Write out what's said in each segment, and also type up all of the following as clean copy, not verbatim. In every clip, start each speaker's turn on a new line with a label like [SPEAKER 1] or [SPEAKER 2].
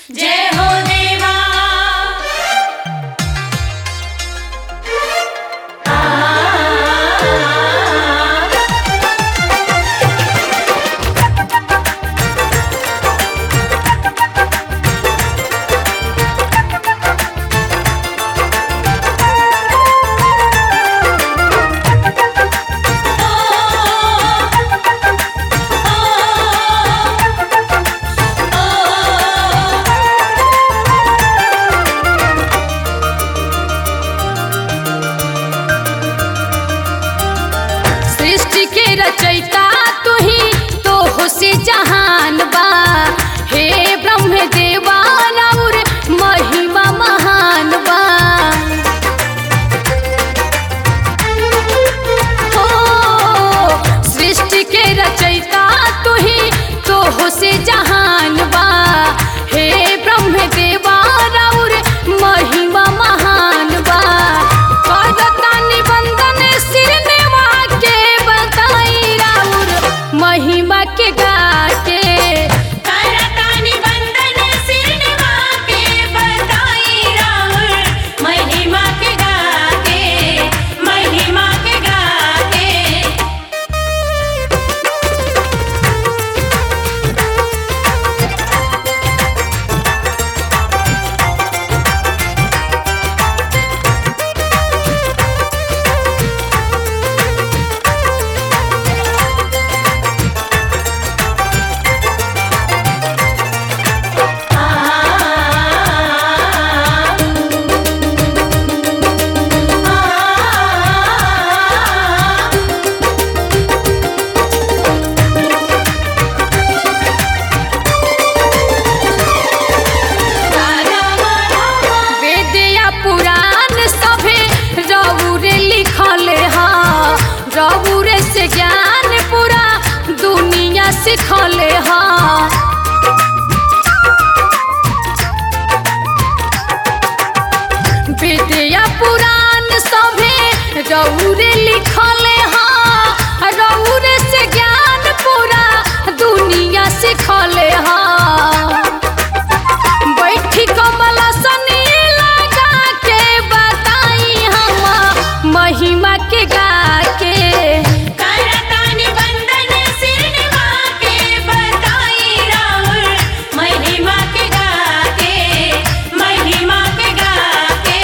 [SPEAKER 1] जय हो देवा।
[SPEAKER 2] सृष्टि के रचयिता तू ही तो हो से जहान बा। हे ब्रह्म देवा राउर महिमा महान बा। हो सृष्टि के रचयिता तू ही तो हो से जहान बा। हे ब्रह्म देवा राउर महिमा महान बा। करतानि वंदन सिरनेवा के बताई राउर महिमा के गाके।
[SPEAKER 1] करतानि वंदन सिरनेवा के बताई राउर महिमा के गाके, महिमा के गाके।
[SPEAKER 2] वेदिया पुराण सभे रउरे लिखल हा। रउरे से ज्ञान पूरा दुनिया सिखल हा। वेदिया पुराण सभे रउरे लिखल हा। रउरे से ज्ञान पूरा दुनिया सिखल हा। बैठी कमलासनी लगा के बताई हम महिमा के गाके।
[SPEAKER 1] करतानि वंदन सिरनेवा के बताई राउर महिमा के गाके, महिमा के गाके।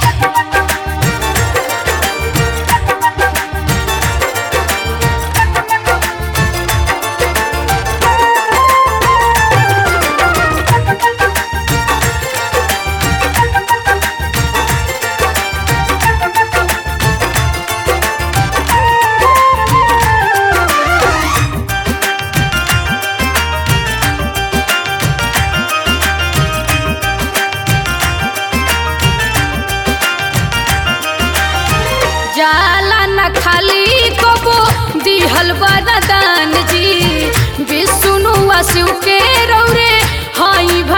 [SPEAKER 2] जाला न खाली कबो दिहल वरदान जी। विष्णु आ शिव के रौरे हई